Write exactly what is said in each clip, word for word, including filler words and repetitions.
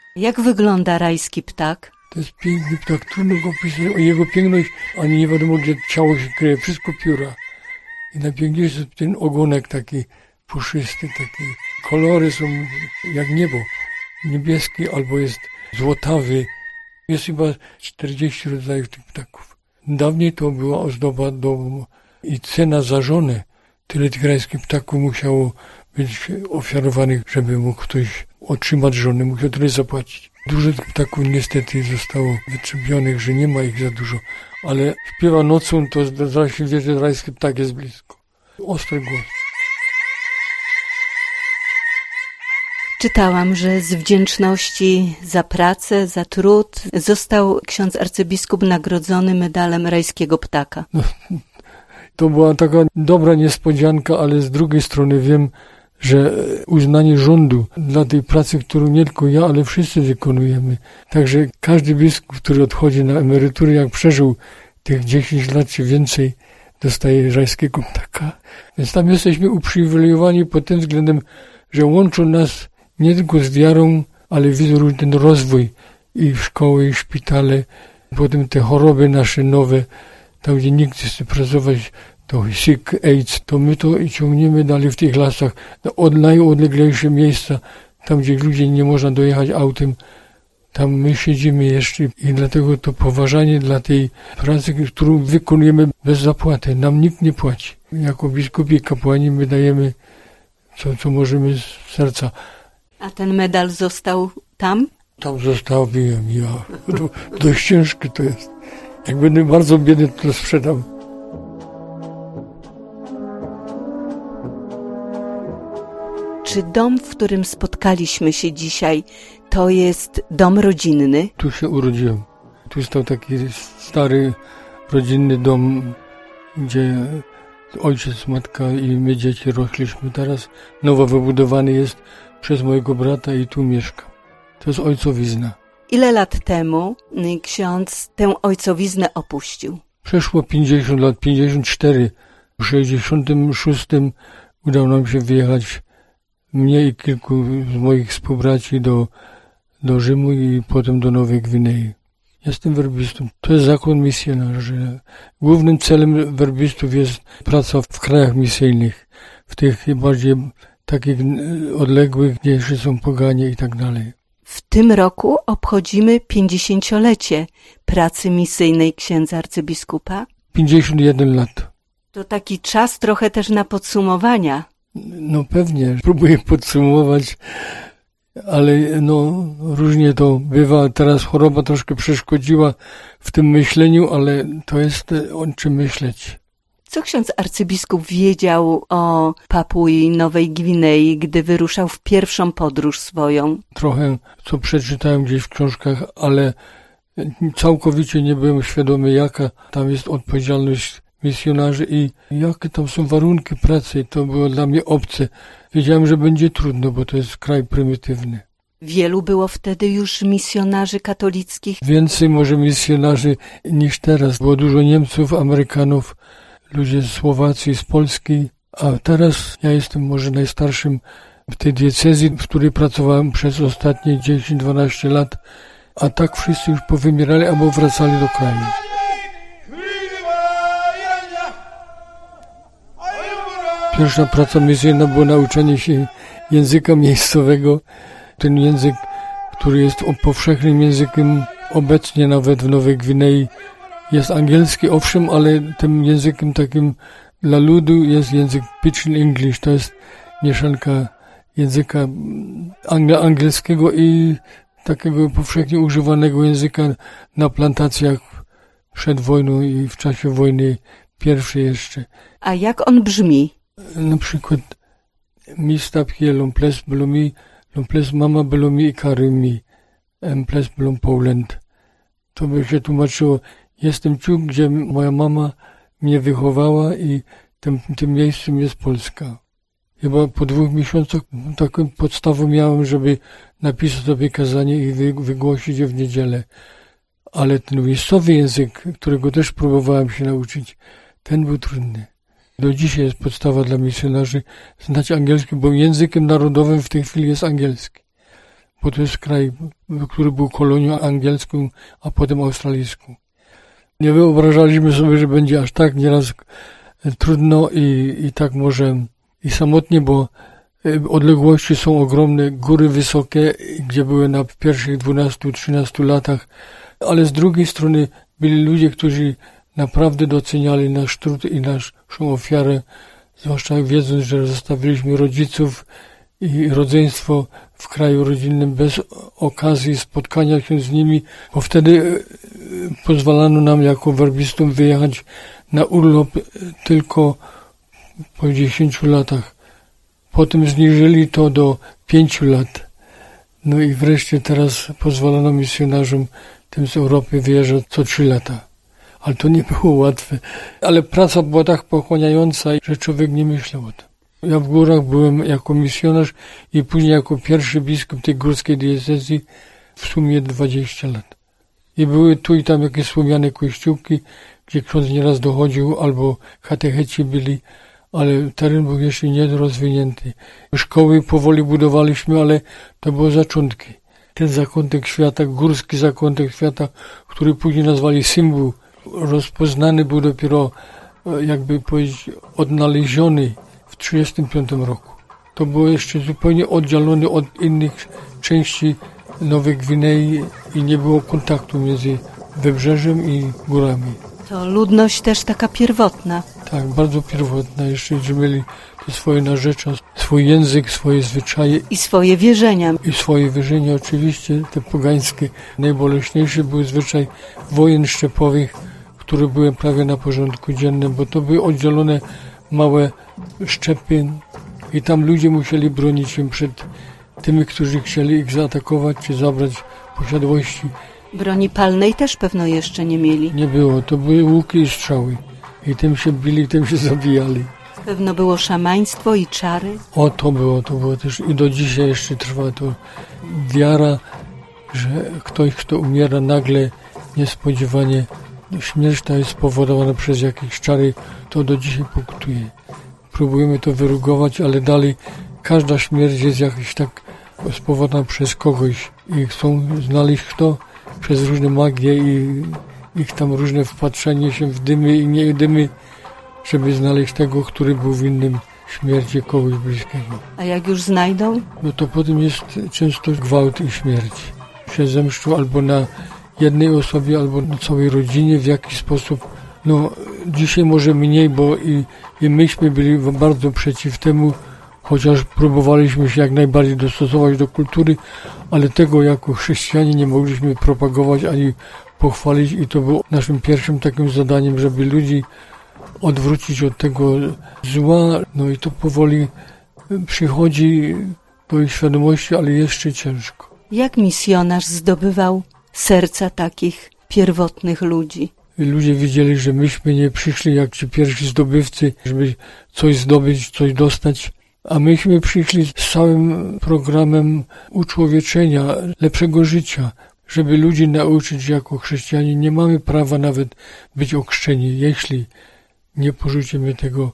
Jak wygląda rajski ptak? To jest piękny ptak, trudno go opisać. O jego piękność, ani nie wiadomo, gdzie ciało się kryje, wszystko pióra. I najpiękniejszy jest ten ogonek taki puszysty, taki. Kolory są jak niebo. Niebieski albo jest złotawy. Jest chyba czterdzieści rodzajów tych ptaków. Dawniej to była ozdoba domu i cena za żonę. Tyle tych rajskich ptaków musiało być ofiarowanych, żeby mógł ktoś otrzymać żonę, musiał tyle zapłacić. Dużo tych ptaków niestety zostało wytrzebionych, że nie ma ich za dużo. Ale śpiewa nocą, to zaraz się wie, że rajski ptak jest blisko. Ostry głos. Czytałam, że z wdzięczności za pracę, za trud został ksiądz arcybiskup nagrodzony medalem rajskiego ptaka. No, to była taka dobra niespodzianka, ale z drugiej strony wiem, że uznanie rządu dla tej pracy, którą nie tylko ja, ale wszyscy wykonujemy. Także każdy biskup, który odchodzi na emeryturę, jak przeżył tych dziesięć lat czy więcej, dostaje rajskiego ptaka. Więc tam jesteśmy uprzywilejowani pod tym względem, że łączą nas nie tylko z wiarą, ale widzą ten rozwój i szkoły, i szpitale, potem te choroby nasze nowe, tam gdzie nikt chce pracować, to sick, AIDS, to my to i ciągniemy dalej w tych lasach, od najodleglejsze miejsca, tam gdzie ludzie nie można dojechać autem, tam my siedzimy jeszcze i dlatego to poważanie dla tej pracy, którą wykonujemy bez zapłaty, nam nikt nie płaci. Jako biskupi i kapłani my dajemy co, co możemy z serca. A ten medal został tam? Tam zostawiłem ja. To, dość ciężkie to jest. Jak będę bardzo biedny, to sprzedam. Czy dom, w którym spotkaliśmy się dzisiaj, to jest dom rodzinny? Tu się urodziłem. Tu stał taki stary, rodzinny dom, gdzie ojciec, matka i my dzieci rośliśmy. Teraz nowo wybudowany jest przez mojego brata i tu mieszkam. To jest ojcowizna. Ile lat temu ksiądz tę ojcowiznę opuścił? Przeszło pięćdziesiąt lat, pięćdziesiąt cztery. W sześćdziesiątym szóstym udało nam się wyjechać, mnie i kilku z moich współbraci do, do Rzymu i potem do Nowej Gwinei. Jestem werbistą. To jest zakon misjonarzy. Głównym celem werbistów jest praca w krajach misyjnych, w tych bardziej takich odległych, gdzie jeszcze są poganie i tak dalej. W tym roku obchodzimy pięćdziesięciolecie pracy misyjnej księdza arcybiskupa. pięćdziesiąt jeden lat. To taki czas trochę też na podsumowania. No pewnie, próbuję podsumować, ale no różnie to bywa. Teraz choroba troszkę przeszkodziła w tym myśleniu, ale to jest o czym myśleć. Co ksiądz arcybiskup wiedział o Papui Nowej Gwinei, gdy wyruszał w pierwszą podróż swoją? Trochę, co przeczytałem gdzieś w książkach, ale całkowicie nie byłem świadomy, jaka tam jest odpowiedzialność misjonarzy i jakie tam są warunki pracy. To było dla mnie obce. Wiedziałem, że będzie trudno, bo to jest kraj prymitywny. Wielu było wtedy już misjonarzy katolickich? Więcej może misjonarzy niż teraz. Było dużo Niemców, Amerykanów, ludzie z Słowacji, z Polski, a teraz ja jestem może najstarszym w tej diecezji, w której pracowałem przez ostatnie dziesięć dwanaście lat, a tak wszyscy już powymierali albo wracali do kraju. Pierwsza praca misyjna była nauczenie się języka miejscowego. Ten język, który jest powszechnym językiem obecnie nawet w Nowej Gwinei, jest angielski, owszem, ale tym językiem takim dla ludu jest język Pidgin English. To jest mieszanka języka anglo- angielskiego i takiego powszechnie używanego języka na plantacjach przed wojną i w czasie wojny pierwszej jeszcze. A jak on brzmi? Na przykład mi stapie lomples blomi, lomples mama blomi i karymi, emples blom Poland. To by się tłumaczyło, jestem tu, gdzie moja mama mnie wychowała i tym, tym miejscem jest Polska. Chyba po dwóch miesiącach taką podstawę miałem, żeby napisać sobie kazanie i wy, wygłosić je w niedzielę. Ale ten miejscowy język, którego też próbowałem się nauczyć, ten był trudny. Do dzisiaj jest podstawa dla misjonarzy znać angielski, bo językiem narodowym w tej chwili jest angielski. bo to jest kraj, który był kolonią angielską, a potem australijską. Nie wyobrażaliśmy sobie, że będzie aż tak nieraz trudno i, i tak może i samotnie, bo odległości są ogromne, góry wysokie, gdzie były na pierwszych dwunastu trzynastu latach, ale z drugiej strony byli ludzie, którzy naprawdę doceniali nasz trud i naszą ofiarę, zwłaszcza wiedząc, że zostawiliśmy rodziców i rodzeństwo w kraju rodzinnym bez okazji spotkania się z nimi, bo wtedy pozwalano nam jako werbistom wyjechać na urlop tylko po dziesięciu latach. Potem zniżyli to do pięciu lat. No i wreszcie teraz pozwolono misjonarzom tym z Europy wyjeżdżać co trzy lata. Ale to nie było łatwe. Ale praca była tak pochłaniająca, że człowiek nie myślał o tym. Ja w górach byłem jako misjonarz i później jako pierwszy biskup tej górskiej diecezji w sumie dwadzieścia lat. I były tu i tam jakieś słomiane kościółki, gdzie ksiądz nieraz dochodził, albo katecheci byli, ale teren był jeszcze niedorozwinięty. Szkoły powoli budowaliśmy, ale to były zaczątki. Ten zakątek świata, górski zakątek świata, który później nazwali Symbol, rozpoznany był dopiero, jakby powiedzieć, odnaleziony w trzydziestym piątym roku. To było jeszcze zupełnie oddzielone od innych części Nowej Gwinei i nie było kontaktu między wybrzeżem i górami. To ludność też taka pierwotna. Tak, bardzo pierwotna. Jeszcze, że mieli te swoje narzecia, swój język, swoje zwyczaje. I swoje wierzenia. I swoje wierzenia oczywiście, te pogańskie. Najboleśniejszy był zwyczaj wojen szczepowych, które były prawie na porządku dziennym, bo to były oddzielone małe szczepy i tam ludzie musieli bronić się przed tymi, którzy chcieli ich zaatakować czy zabrać posiadłości. Broni palnej też pewno jeszcze nie mieli. Nie było, to były łuki i strzały. I tym się bili, tym się zabijali. Pewno było szamaństwo i czary. O, to było, to było też i do dzisiaj jeszcze trwa to wiara, że ktoś, kto umiera nagle, niespodziewanie, śmierć ta jest spowodowana przez jakieś czary, to do dzisiaj pokutuje. Próbujemy to wyrugować, ale dalej każda śmierć jest jakaś tak spowodowana przez kogoś i chcą znaleźć kto przez różne magie i ich tam różne wpatrzenie się w dymy i nie dymy, żeby znaleźć tego, który był winnym śmierci kogoś bliskiego. A jak już znajdą? No to potem jest często gwałt i śmierć. Się zemszczą albo na jednej osobie, albo na całej rodzinie w jakiś sposób. No dzisiaj może mniej, bo i, i myśmy byli bardzo przeciw temu, chociaż próbowaliśmy się jak najbardziej dostosować do kultury, ale tego jako chrześcijanie nie mogliśmy propagować ani pochwalić i to było naszym pierwszym takim zadaniem, żeby ludzi odwrócić od tego zła. No i to powoli przychodzi do ich świadomości, ale jeszcze ciężko. Jak misjonarz zdobywał serca takich pierwotnych ludzi? Ludzie widzieli, że myśmy nie przyszli jak ci pierwsi zdobywcy, żeby coś zdobyć, coś dostać, a myśmy przyszli z całym programem uczłowieczenia, lepszego życia, żeby ludzi nauczyć, że jako chrześcijanie nie mamy prawa nawet być ochrzczeni, jeśli nie porzucimy tego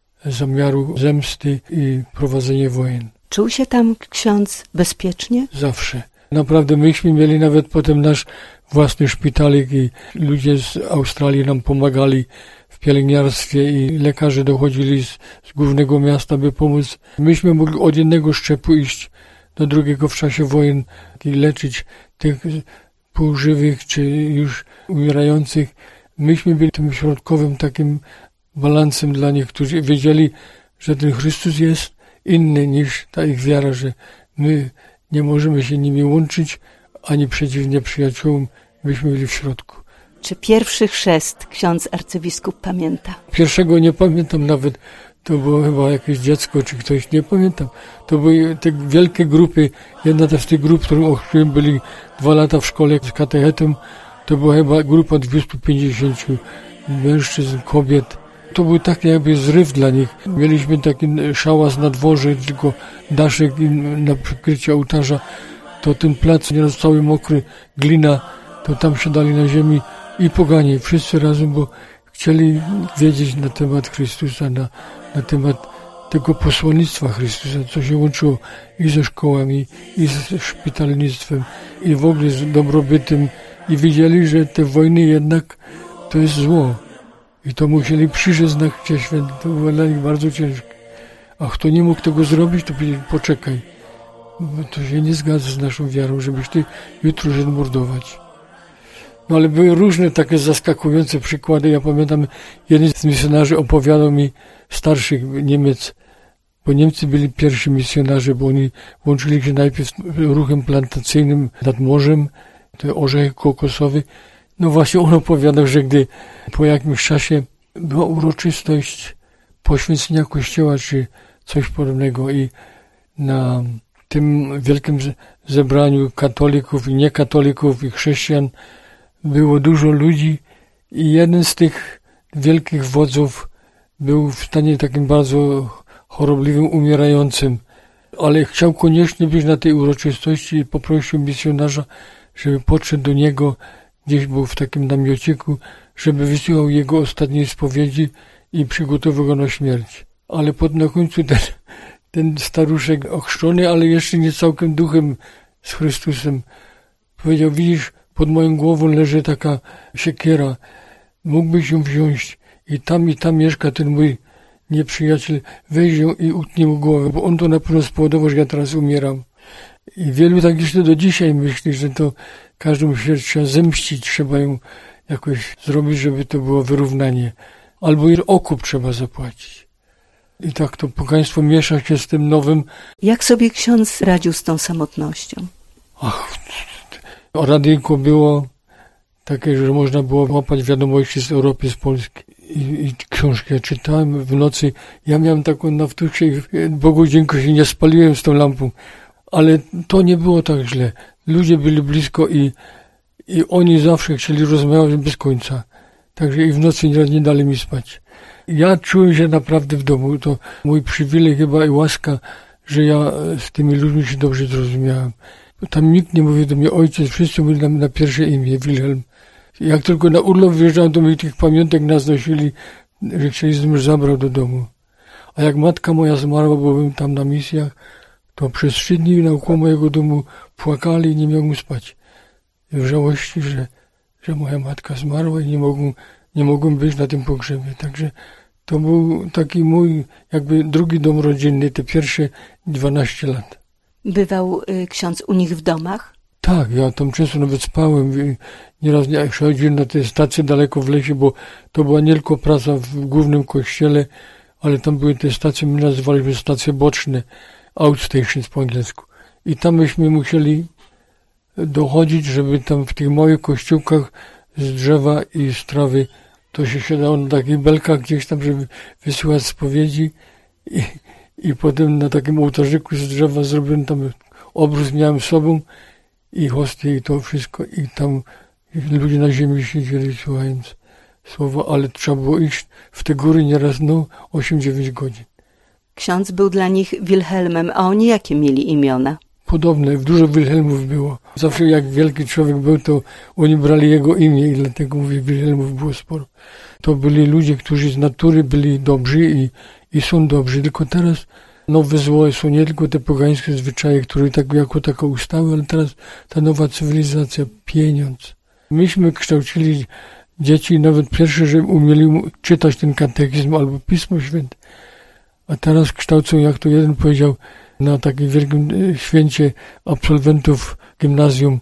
zamiaru zemsty i prowadzenia wojen. Czuł się tam ksiądz bezpiecznie? Zawsze. Naprawdę myśmy mieli nawet potem nasz własny szpitalik i ludzie z Australii nam pomagali w pielęgniarstwie i lekarze dochodzili z, z głównego miasta, by pomóc. Myśmy mogli od jednego szczepu iść do drugiego w czasie wojen i leczyć tych półżywych czy już umierających. Myśmy byli tym środkowym takim balansem dla nich, którzy wiedzieli, że ten Chrystus jest inny niż ta ich wiara, że my nie możemy się nimi łączyć, ani przeciwnie przyjaciołom, myśmy byli w środku. Czy pierwszy chrzest ksiądz arcybiskup pamięta? Pierwszego nie pamiętam nawet, to było chyba jakieś dziecko, czy ktoś, nie pamiętam. To były te wielkie grupy, jedna z tych grup, którą ochrzciłem, byli dwa lata w szkole z katechetą, to była chyba grupa dwieście pięćdziesiąt mężczyzn, kobiet. To był taki jakby zryw dla nich. Mieliśmy taki szałas na dworze, tylko daszek na przykrycie ołtarza. To ten plac nieraz cały mokry, glina, to tam siadali na ziemi i poganie, wszyscy razem, bo chcieli wiedzieć na temat Chrystusa, na, na temat tego posłannictwa Chrystusa, co się łączyło i ze szkołami, i ze szpitalnictwem, i w ogóle z dobrobytem. I widzieli, że te wojny jednak to jest zło. I to musieli przyjrzeć na Chrzcie Świętym. To było dla nich bardzo ciężkie. A kto nie mógł tego zrobić, to powiedzieli, poczekaj. Bo to się nie zgadza z naszą wiarą, żebyś ty jutro szedł mordować. No ale były różne takie zaskakujące przykłady. Ja pamiętam, jeden z misjonarzy opowiadał mi, starszych Niemiec, bo Niemcy byli pierwsi misjonarze, bo oni łączyli się najpierw z ruchem plantacyjnym nad morzem, te orzechy kokosowe. No właśnie on opowiadał, że gdy po jakimś czasie była uroczystość poświęcenia kościoła, czy coś podobnego i na tym wielkim zebraniu katolików i niekatolików i chrześcijan było dużo ludzi i jeden z tych wielkich wodzów był w stanie takim bardzo chorobliwym, umierającym, ale chciał koniecznie być na tej uroczystości i poprosił misjonarza, żeby podszedł do niego, gdzieś był w takim namiociku, żeby wysłuchał jego ostatniej spowiedzi i przygotował go na śmierć. Ale pod na końcu ten, ten staruszek ochrzczony, ale jeszcze nie całkiem duchem z Chrystusem, powiedział, widzisz, pod moją głową leży taka siekiera, mógłbyś ją wziąć i tam i tam mieszka ten mój nieprzyjaciel, weź ją i utnij mu głowę, bo on to na pewno spowodował, że ja teraz umieram. I wielu tak jeszcze do dzisiaj myśli, że to każdą śmierć trzeba zemścić, trzeba ją jakoś zrobić, żeby to było wyrównanie. Albo i okup trzeba zapłacić. I tak to pogaństwo miesza się z tym nowym. Jak sobie ksiądz radził z tą samotnością? Ach, radyjko było takie, że można było łapać wiadomości z Europy, z Polski. I, i książki ja czytałem w nocy. Ja miałem taką nawtuchę i Bogu dziękuję, się nie spaliłem z tą lampą. Ale to nie było tak źle. Ludzie byli blisko i, i oni zawsze chcieli rozmawiać bez końca. Także i w nocy nie, nie dali mi spać. Ja czułem się naprawdę w domu. To mój przywilej chyba i łaska, że ja z tymi ludźmi się dobrze zrozumiałem. Tam nikt nie mówił do mnie ojciec, wszyscy mówili na, na pierwsze imię, Wilhelm. Jak tylko na urlop wyjeżdżałem, to mi tych pamiątek nas nosili, że chcieli, żebym zabrał do domu. A jak matka moja zmarła, bo byłem tam na misjach, to przez trzy dni naokoło mojego domu płakali i nie mogłem spać. W żałości, że, że moja matka zmarła i nie mogłem, nie mogłem być na tym pogrzebie. Także to był taki mój jakby drugi dom rodzinny, te pierwsze dwanaście lat. Bywał y, ksiądz u nich w domach? Tak, ja tam często nawet spałem. Nieraz nie chodziłem na te stacje daleko w lesie, bo to była nie tylko praca w głównym kościele, ale tam były te stacje, my nazywaliśmy stacje boczne, outstations po angielsku. I tam myśmy musieli dochodzić, żeby tam w tych małych kościółkach z drzewa i z trawy to się siadało na takich belkach gdzieś tam, żeby wysłuchać spowiedzi i, i potem na takim ołtarzyku z drzewa zrobiłem tam obrus, miałem sobą i hostię i to wszystko i tam ludzie na ziemi siedzieli słuchając słowa, ale trzeba było iść w te góry nieraz no osiem dziewięć godzin. Ksiądz był dla nich Wilhelmem, a oni jakie mieli imiona? Podobne, dużo Wilhelmów było. Zawsze jak wielki człowiek był, to oni brali jego imię i dlatego mówię, Wilhelmów było sporo. To byli ludzie, którzy z natury byli dobrzy i, i są dobrzy, tylko teraz nowe zło są nie tylko te pogańskie zwyczaje, które tak jako tako ustały, ale teraz ta nowa cywilizacja, pieniądz. Myśmy kształcili dzieci nawet pierwsze, że umieli czytać ten katechizm albo Pismo Święte. A teraz kształcą, jak to jeden powiedział, na takim wielkim święcie absolwentów gimnazjum.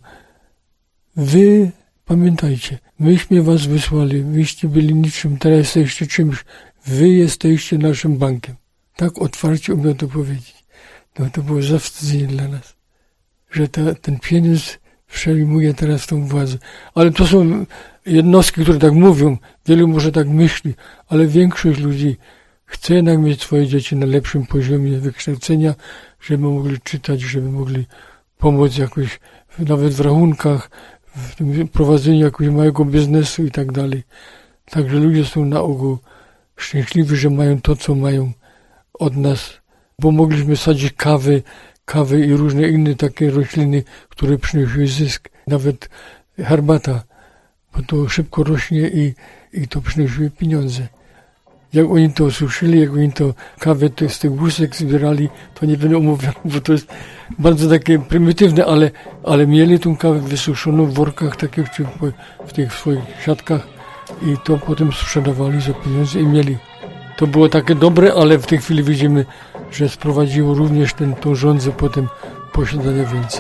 Wy, pamiętajcie, myśmy was wysłali, wyście byli niczym, teraz jesteście czymś. Wy jesteście naszym bankiem. Tak otwarcie umiał to powiedzieć. No to było zawstydzenie dla nas, że ta, ten pieniądz przejmuje teraz tą władzę. Ale to są jednostki, które tak mówią. Wielu może tak myśli, ale większość ludzi chce jednak mieć swoje dzieci na lepszym poziomie wykształcenia, żeby mogli czytać, żeby mogli pomóc jakoś, nawet w rachunkach, w prowadzeniu jakiegoś małego biznesu i tak dalej. Także ludzie są na ogół szczęśliwi, że mają to, co mają od nas, bo mogliśmy sadzić kawy, kawy i różne inne takie rośliny, które przynosiły zysk. Nawet herbata, bo to szybko rośnie i, i to przynosiły pieniądze. Jak oni to suszyli, jak oni to kawę to z tych łusek zbierali, to nie będę omówiał, bo to jest bardzo takie prymitywne, ale, ale mieli tą kawę wysuszoną w workach takich, czy w tych swoich siatkach i to potem sprzedawali za pieniądze i mieli. To było takie dobre, ale w tej chwili widzimy, że sprowadziło również ten, tą rządzę potem posiadania więcej.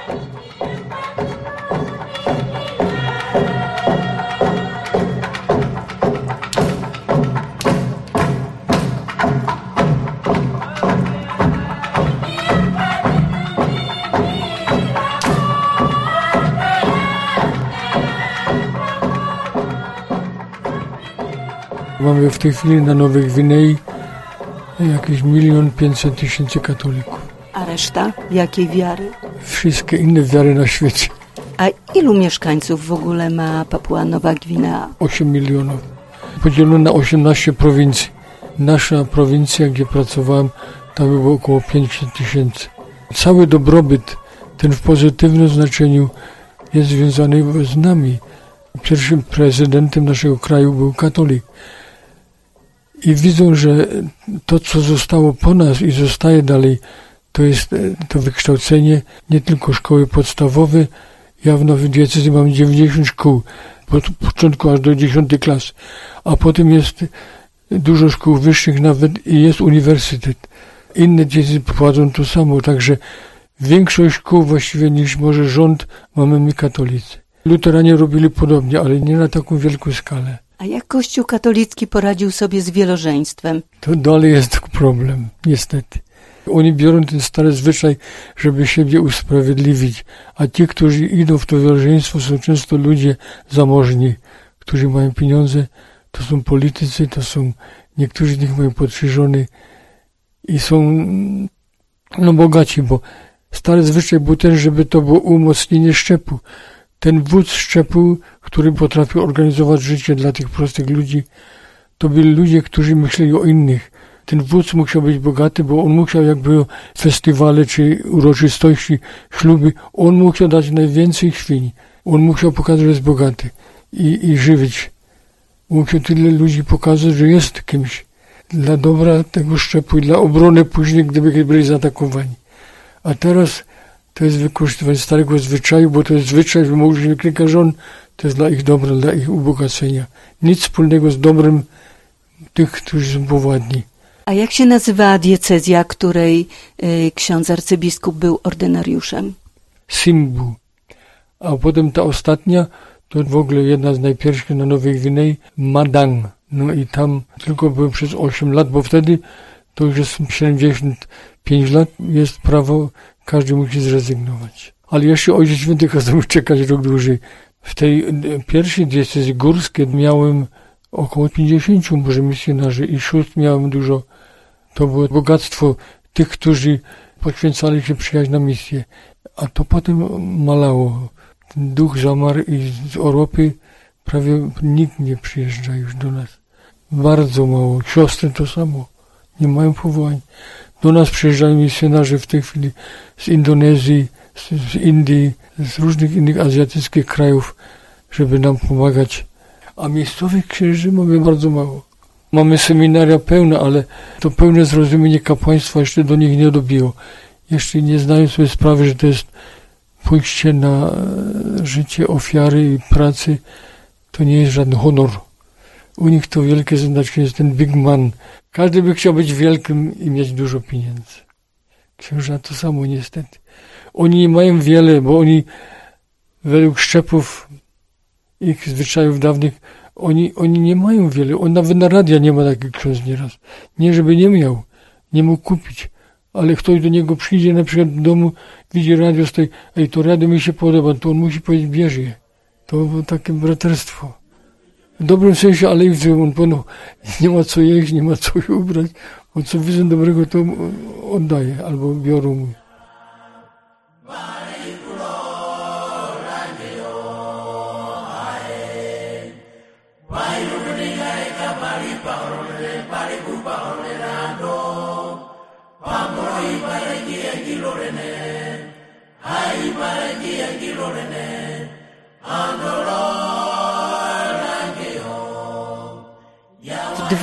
Mamy w tej chwili na Nowej Gwinei jakieś milion pięćset tysięcy katolików. A reszta jakiej wiary? Wszystkie inne wiary na świecie. A ilu mieszkańców w ogóle ma Papua Nowa Gwinea? osiem milionów. Podzielono na osiemnaście prowincji. Nasza prowincja, gdzie pracowałem, tam było około pięćset tysięcy. Cały dobrobyt, ten w pozytywnym znaczeniu, jest związany z nami. Pierwszym prezydentem naszego kraju był katolik. I widzą, że to, co zostało po nas i zostaje dalej, to jest to wykształcenie nie tylko szkoły podstawowe. Ja w Nowej Diecezji mam dziewięćdziesiąt szkół, od początku aż do dziesiątej klasy, a potem jest dużo szkół wyższych nawet i jest uniwersytet. Inne diecezje prowadzą to samo, także większość szkół właściwie niż może rząd mamy my katolicy. Luteranie robili podobnie, ale nie na taką wielką skalę. A jak Kościół katolicki poradził sobie z wielożeństwem? To dalej jest problem, niestety. Oni biorą ten stary zwyczaj, żeby siebie usprawiedliwić, a ci, którzy idą w to wielożeństwo, są często ludzie zamożni, którzy mają pieniądze, to są politycy, to są, niektórzy z nich mają podstrzyżony i są no bogaci, bo stary zwyczaj był ten, żeby to było umocnienie szczepu. Ten wódz szczepu, który potrafił organizować życie dla tych prostych ludzi, to byli ludzie, którzy myśleli o innych. Ten wódz musiał być bogaty, bo on musiał, jak były festiwale czy uroczystości, śluby, on musiał dać najwięcej świń. On musiał pokazać, że jest bogaty i, i żywić. Musiał tyle ludzi pokazać, że jest kimś dla dobra tego szczepu i dla obrony później, gdyby byli zaatakowani. A teraz to jest wykorzystywanie starego zwyczaju, bo to jest zwyczaj, że mogli kilka żon, to jest dla ich dobra, dla ich ubogacenia. Nic wspólnego z dobrem tych, którzy są powładni. A jak się nazywała diecezja, której y, ksiądz arcybiskup był ordynariuszem? Simbu. A potem ta ostatnia, to w ogóle jedna z najpierwszych na Nowej Gwinei, Madang. No i tam tylko byłem przez osiem lat, bo wtedy to już jest siedemdziesiąt pięć lat, jest prawo, każdy musi zrezygnować. Ale jeszcze Ojciec Święty kazał mi czekać rok dłużej. W tej pierwszej diecezji górskiej miałem około pięćdziesięciu może misjonarzy i sióstr miałem dużo. To było bogactwo tych, którzy poświęcali się przyjechać na misję. A to potem malało. Ten duch zamarł i z Europy prawie nikt nie przyjeżdża już do nas. Bardzo mało. Siostry to samo. Nie mają powołań. Do nas przyjeżdżają misjonarze w tej chwili z Indonezji, z, z Indii, z różnych innych azjatyckich krajów, żeby nam pomagać. A miejscowych księży mamy bardzo mało. Mamy seminaria pełne, ale to pełne zrozumienie kapłaństwa jeszcze do nich nie dobiło. Jeszcze nie znają sobie sprawy, że to jest pójście na życie ofiary i pracy. To nie jest żaden honor. U nich to wielkie znaczenie jest ten big man. Każdy by chciał być wielkim i mieć dużo pieniędzy. Księża to samo niestety. Oni nie mają wiele, bo oni według szczepów ich zwyczajów dawnych, oni, oni nie mają wiele. On nawet na radia nie ma takich ksiądz nieraz. Nie, żeby nie miał, nie mógł kupić. Ale ktoś do niego przyjdzie na przykład do domu, widzi radio, stoi, ej, to radio mi się podoba, to on musi powiedzieć, bierz je. To było takie braterstwo. W dobrym sensie, ale i w złym. On powiedział, nie ma co jeść, nie ma co się ubrać. On co widzę dobrego, to oddaje albo biorą mu. W